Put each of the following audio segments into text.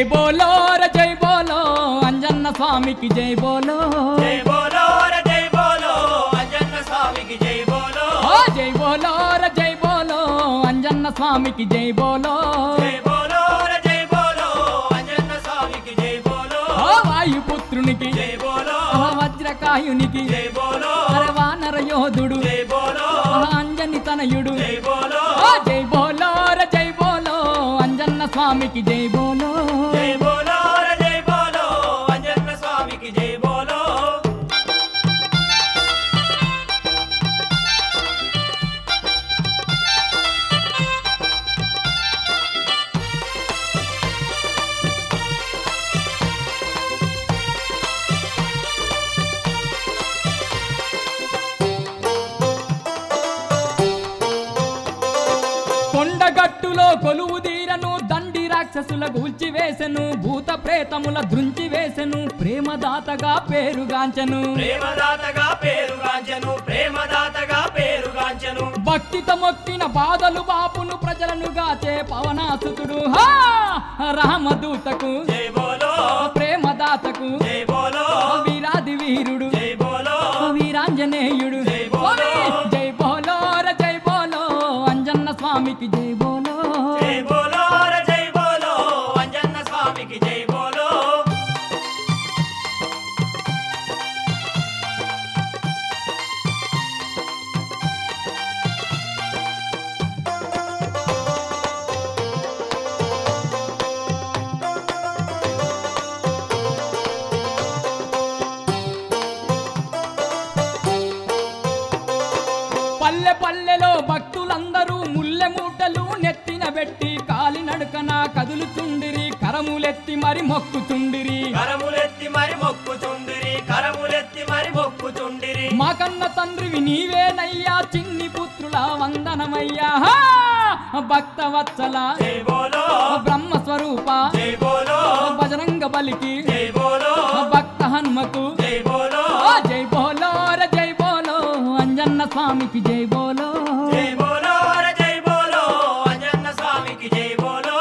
బోలో ర జై బోలో అంజన్న స్వామికి జై బోలో జై బోలో ర జై బోలో అంజన్న స్వామికి జై బోలో జై బోలో ర జై బోలో అంజన్న స్వామికి జై బోలో జై బోలో ర జై బోలో అంజన్న స్వామికి జై బోలో వాయుపుత్రునికి జై బోలో వజ్రకాయునికి జై బోలో వానర యోధుడు జై బోలో అంజని తనయుడు జై బోలో జై బోలో ర జై బోలో అంజన్న స్వామికి జై బోలో జై బోలో ర జై బోలో అంజన్న స్వామికి జై బోలో కొండగట్టులో కొలువు తీరను దండి రాక్షసుల గూల్చివేసెను భూత ప్రేతముల దృంచివేసెను ప్రేమదాతగా పేరుగాంచెను ప్రేమదాతగా పేరుగాంచెను ప్రేమదాతగా పేరుగాంచెను భక్తితో మొక్కిన బాధలు బాపును ప్రజలను గాచే పవనాసుతుడు హా రామదూతకు జై బోలో ప్రేమదాతకు జై బోలో వీరాది వీరుడు జై బోలో వీరాంజనేయుడు జై బోలో జై బోలో ర జై బోలో అంజన్న స్వామికి జై బోలో జై బోలో ర జై బోలో అంజన్న స్వామికి జై బోలో పల్లె పల్లెలో భక్తులందరూ ముల్లె మూటలు నెత్తిన పెట్టి కాలినడకన కదులుచుండిరి కరములెత్తి మరి మొక్కుచుండిరి కరములెత్తి మరి మొక్కుచుండిరి కరములెత్తి మరి మొక్కుచుండిరి మా కన్న తండ్రివి నీవేనయ్యా చిన్ని పుత్రుల వందనమయ్యా హా! భక్త వత్సల జై బోలో బ్రహ్మ స్వరూప జై బోలో బజరంగ బలికి జై బోలో భక్త హన్మకు జై బోలో జై బోలో ర జై బోలో అంజన్న స్వామికి జై బోలో జై బోలో ర జై బోలో అంజన్న స్వామికి జై బోలో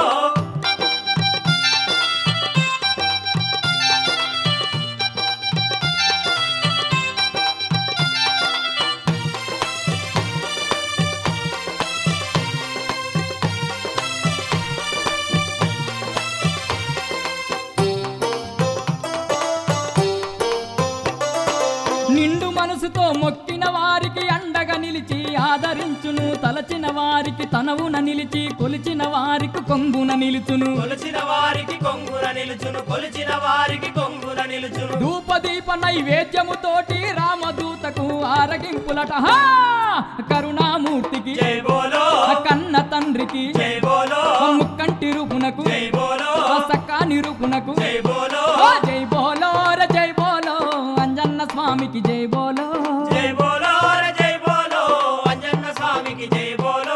నిండు మనసుతో మొక్కిన వారికి అండగా నిలిచి ఆదరించును తలచిన వారికి తనవున నిలిచి కొలిచిన వారికి కొంగున నిలుచును కొలిచిన వారికి కొంగున నిలుచును కొలిచిన వారికి కొంగున నిలుచును ధూపదీప నైవేద్యముతోటి రామదూతకు ఆరగింపులట హా! కరుణామూర్తికి జై బోలో కన్న తండ్రికి జై బోలో ముక్కంటి రూపునకు జై బోలో సక్కాని రూపునకు జై బోలో జై బోలో ర జై బోలో అంజన్న స్వామికి జై బోలో జై బోలో ర జై బోలో అంజన్న స్వామికి జై బోలో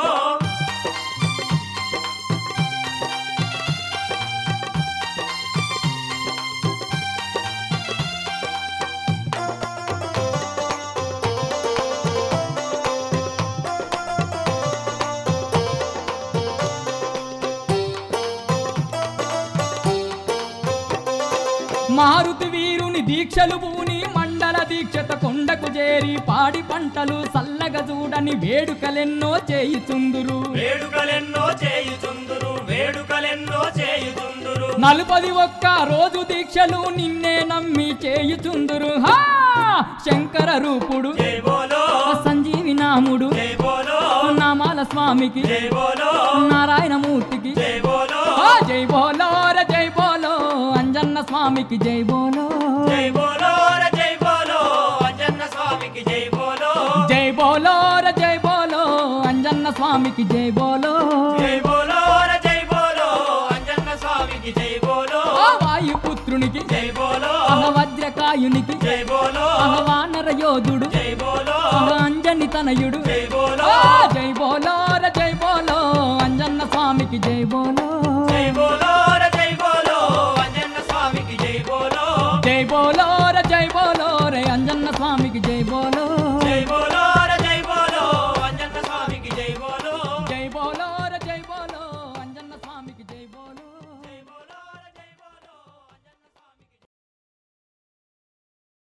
మారుతి వీరుని దీక్షలు పూని మండల దీక్షత కొండకు చేరి పాడి పంటలు సల్లగా చూడని వేడుకలెన్నో చేయుచుందురు వేడుకలెన్నో చేయుచుందురు వేడుకలెన్నో చేయుచుందురు 41 రోజు దీక్షలు నిన్నే నమ్మి చేయుచుందురు హా! శంకర రూపుడు జై బోలో సంజీవి నాముడు జై బోలో నామాల స్వామికి జై బోలో నారాయణమూర్తికి జై బోలో జై బోలో ర జై బోలో అంజన్న స్వామికి జై బోలో జై బోలో ర జై బోలో అంజన్న స్వామికి జై బోలో జై బోలో ర జై బోలో అంజన్న స్వామికి జై బోలో జై బోలో ర జై బోలో అంజన్న స్వామికి జై బోలో వాయుపుత్రునికి జై బోలో వజ్రకాయునికి జై బోలో వానర యోధుడు జై బోలో అంజని తనయుడు జై బోలో జై బోలో ర జై బోలో అంజన్న స్వామికి జై బోలో జై బోలో ర జై బోలో అంజన్న స్వామికి జై బోలో జై బోలో ర జై బోలో రే అంజన్న స్వామికి జై బోలో జై బోలో ర జై బోలో అంజన్న స్వామికి జై బోలో జై బోలో ర జై బోలో అంజన్న స్వామికి జై బోలో